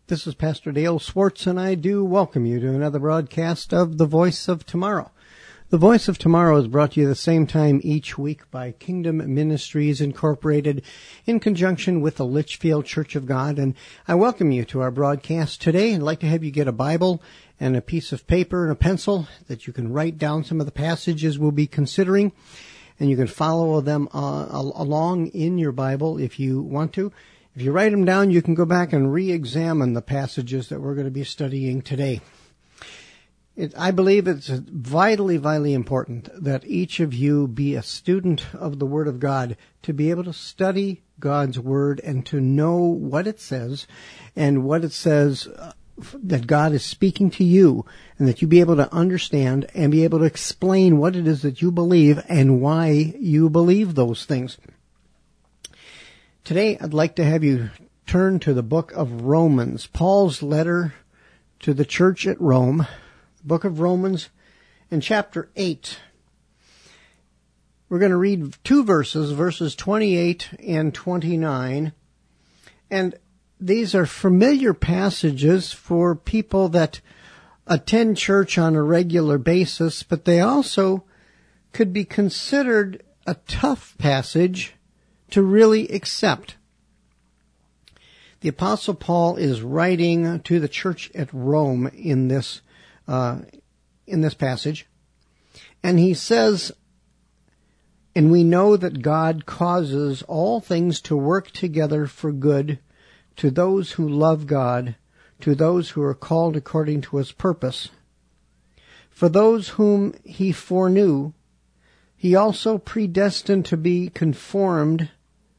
This is Pastor Dale Swartz, and I do welcome you to another broadcast of The Voice of Tomorrow. The Voice of Tomorrow is brought to you the same time each week by Kingdom Ministries Incorporated in conjunction with the Litchfield Church of God, and I welcome you to our broadcast today. I'd like to have you get a Bible and a piece of paper and a pencil that you can write down some of the passages we'll be considering, and you can follow them along in your Bible if you want to. If you write them down, you can go back and re-examine the passages that we're going to be studying today. I believe it's vitally important that each of you be a student of the Word of God, to be able to study God's Word and to know what it says and what it says that God is speaking to you, and that you be able to understand and be able to explain what it is that you believe and why you believe those things. Today, I'd like to have you turn to the book of Romans, Paul's letter to the church at Rome, book of Romans, in chapter 8. We're going to read two verses 28 and 29, and these are familiar passages for people that attend church on a regular basis, but they also could be considered a tough passage to really accept. The Apostle Paul is writing to the church at Rome in this passage, and he says, "And we know that God causes all things to work together for good to those who love God, to those who are called according to his purpose. For those whom he foreknew, he also predestined to be conformed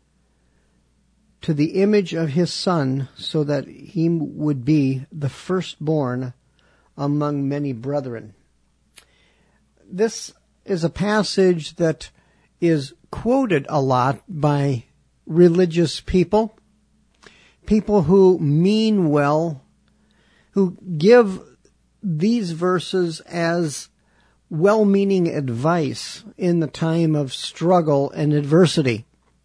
to the image of his Son, so that he would be the firstborn among many brethren." This is a passage that is quoted a lot by religious people who mean well, who give these verses as well-meaning advice in the time of struggle and adversity.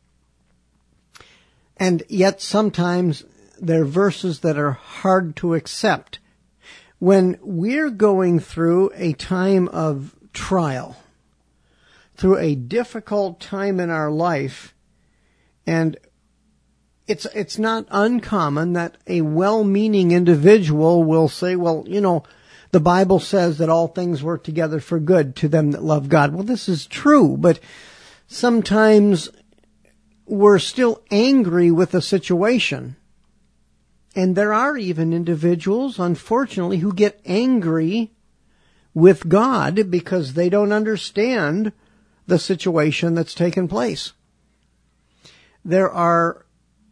And yet sometimes they're verses that are hard to accept. When we're going through a time of trial, through a difficult time in our life, and it's not uncommon that a well-meaning individual will say, well, the Bible says that all things work together for good to them that love God. Well, this is true, but sometimes we're still angry with the situation. And there are even individuals, unfortunately, who get angry with God because they don't understand the situation that's taken place. There are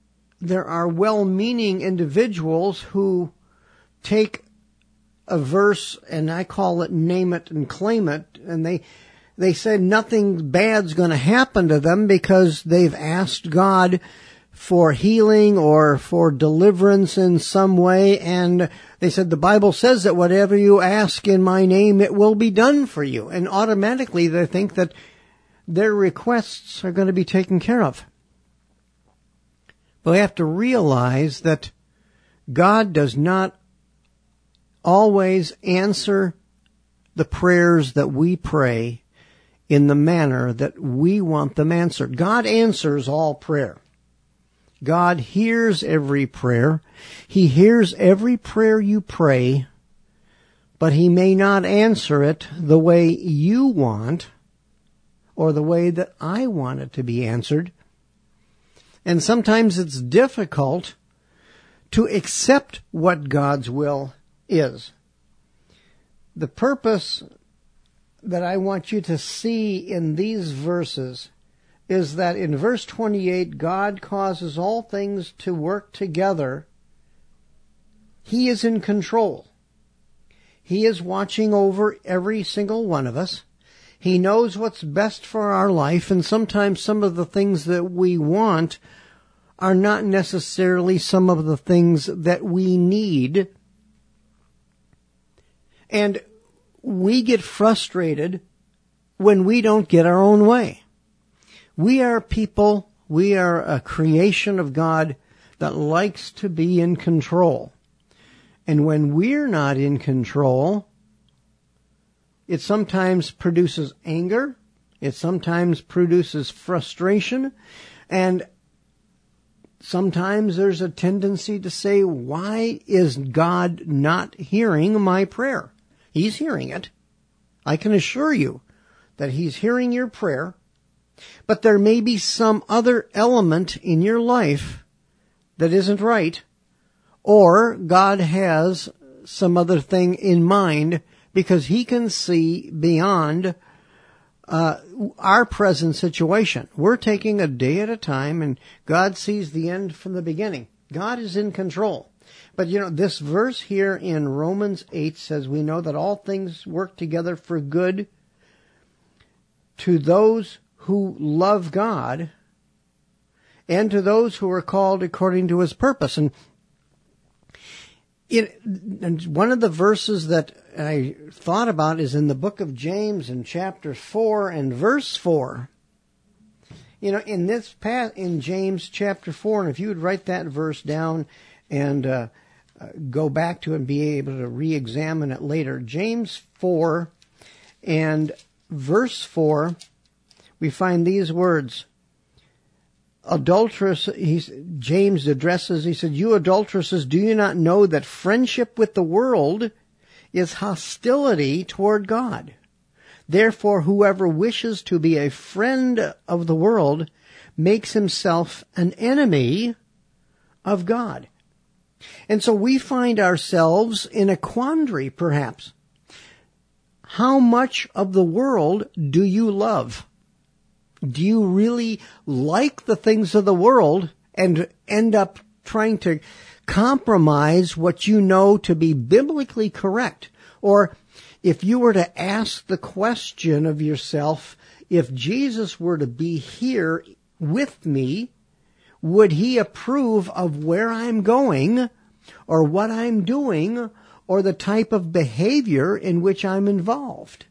well-meaning individuals who take a verse, and I call it name it and claim it, and they say nothing bad's going to happen to them because they've asked God for healing or for deliverance in some way, and they said the Bible says that whatever you ask in my name, it will be done for you. And automatically they think that their requests are going to be taken care of. But we have to realize that God does not always answer the prayers that we pray in the manner that we want them answered. God answers all prayer. God hears every prayer. He hears every prayer you pray, but he may not answer it the way you want or the way that I want it to be answered. And sometimes it's difficult to accept what God's will is. The purpose that I want you to see in these verses is that in verse 28, God causes all things to work together. He is in control. He is watching over every single one of us. He knows what's best for our life, and sometimes some of the things that we want are not necessarily some of the things that we need. And we get frustrated when we don't get our own way. We are people, we are a creation of God that likes to be in control. And when we're not in control, it sometimes produces anger. It sometimes produces frustration. And sometimes there's a tendency to say, why is God not hearing my prayer? He's hearing it. I can assure you that He's hearing your prayer. But there may be some other element in your life that isn't right. Or God has some other thing in mind because He can see beyond our present situation. We're taking a day at a time, and God sees the end from the beginning. God is in control. But this verse here in Romans 8 says we know that all things work together for good to those who love God and to those who are called according to His purpose. And one of the verses that I thought about is in the book of James in chapter 4 and verse 4. In James chapter 4, and if you would write that verse down and go back to it and be able to re-examine it later. James 4 and verse 4, we find these words. Adulteress, James addresses, he said, "You adulteresses, do you not know that friendship with the world is hostility toward God? Therefore, whoever wishes to be a friend of the world makes himself an enemy of God." And so we find ourselves in a quandary, perhaps. How much of the world do you love? Do you really like the things of the world and end up trying to compromise what you know to be biblically correct? Or if you were to ask the question of yourself, if Jesus were to be here with me, would He approve of where I'm going or what I'm doing or the type of behavior in which I'm involved?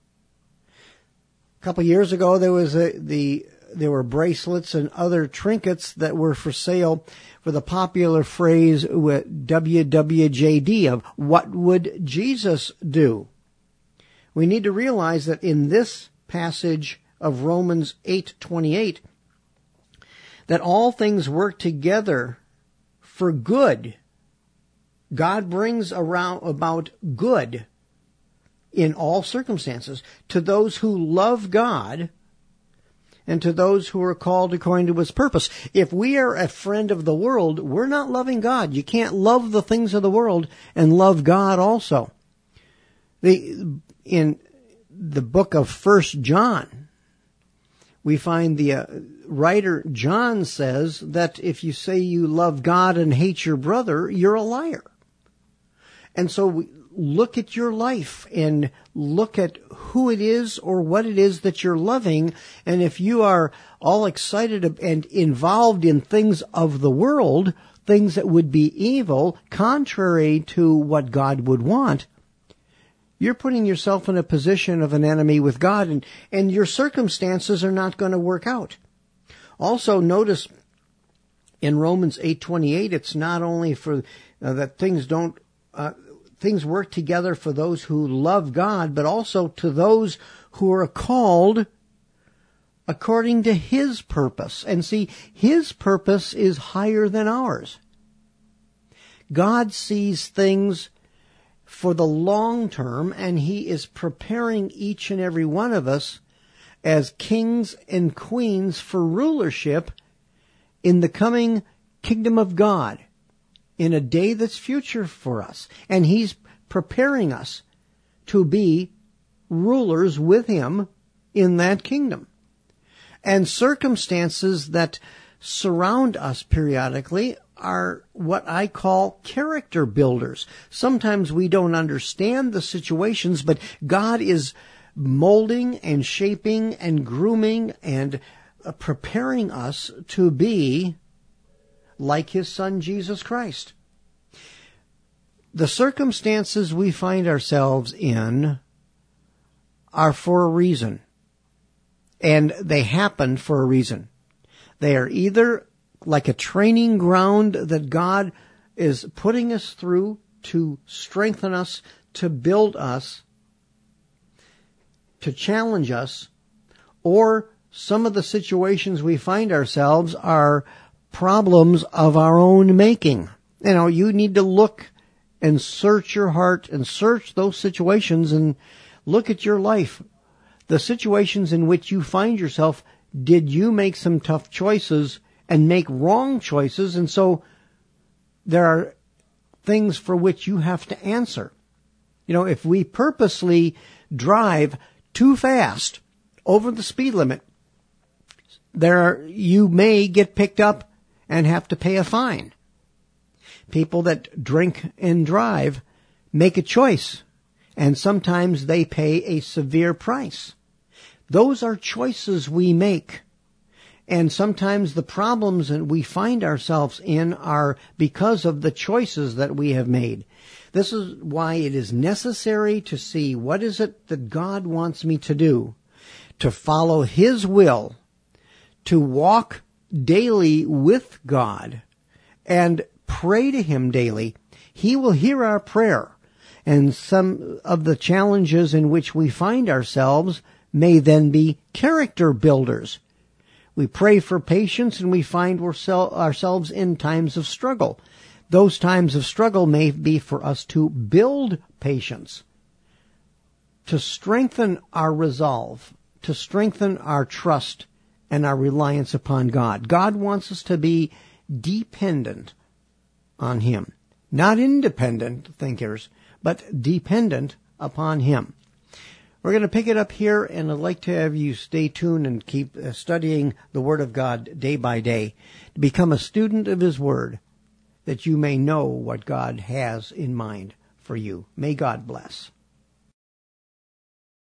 A couple of years ago, there were bracelets and other trinkets that were for sale for the popular phrase with WWJD of what would Jesus do? We need to realize that in this passage of Romans 8:28, that all things work together for good. God brings about good in all circumstances to those who love God and to those who are called according to His purpose. If we are a friend of the world, we're not loving God. You can't love the things of the world and love God also. In the book of 1 John, we find the writer John says that if you say you love God and hate your brother, you're a liar. And so look at your life and look at who it is or what it is that you're loving. And if you are all excited and involved in things of the world, things that would be evil, contrary to what God would want, you're putting yourself in a position of an enemy with God, and your circumstances are not going to work out. Also, notice in Romans 8:28, it's not only for that things work together for those who love God, but also to those who are called according to His purpose. And see, His purpose is higher than ours. God sees things for the long term, and He is preparing each and every one of us as kings and queens for rulership in the coming kingdom of God, in a day that's future for us. And He's preparing us to be rulers with Him in that kingdom. And circumstances that surround us periodically are what I call character builders. Sometimes we don't understand the situations, but God is molding and shaping and grooming and preparing us to be like His Son, Jesus Christ. The circumstances we find ourselves in are for a reason, and they happen for a reason. They are either like a training ground that God is putting us through to strengthen us, to build us, to challenge us, or some of the situations we find ourselves are problems of our own making. You know, you need to look and search your heart and search those situations and look at your life. The situations in which you find yourself, did you make some tough choices and make wrong choices? And so there are things for which you have to answer. You know, if we purposely drive too fast over the speed limit, you may get picked up and have to pay a fine. People that drink and drive make a choice, and sometimes they pay a severe price. Those are choices we make. And sometimes the problems that we find ourselves in are because of the choices that we have made. This is why it is necessary to see what is it that God wants me to do, to follow His will, to walk daily with God and pray to Him daily. He will hear our prayer, and some of the challenges in which we find ourselves may then be character builders. We pray for patience and we find ourselves in times of struggle. Those times of struggle may be for us to build patience, to strengthen our resolve, to strengthen our trust and our reliance upon God. God wants us to be dependent on Him. Not independent thinkers, but dependent upon Him. We're going to pick it up here, and I'd like to have you stay tuned and keep studying the Word of God day by day to become a student of His Word, that you may know what God has in mind for you. May God bless.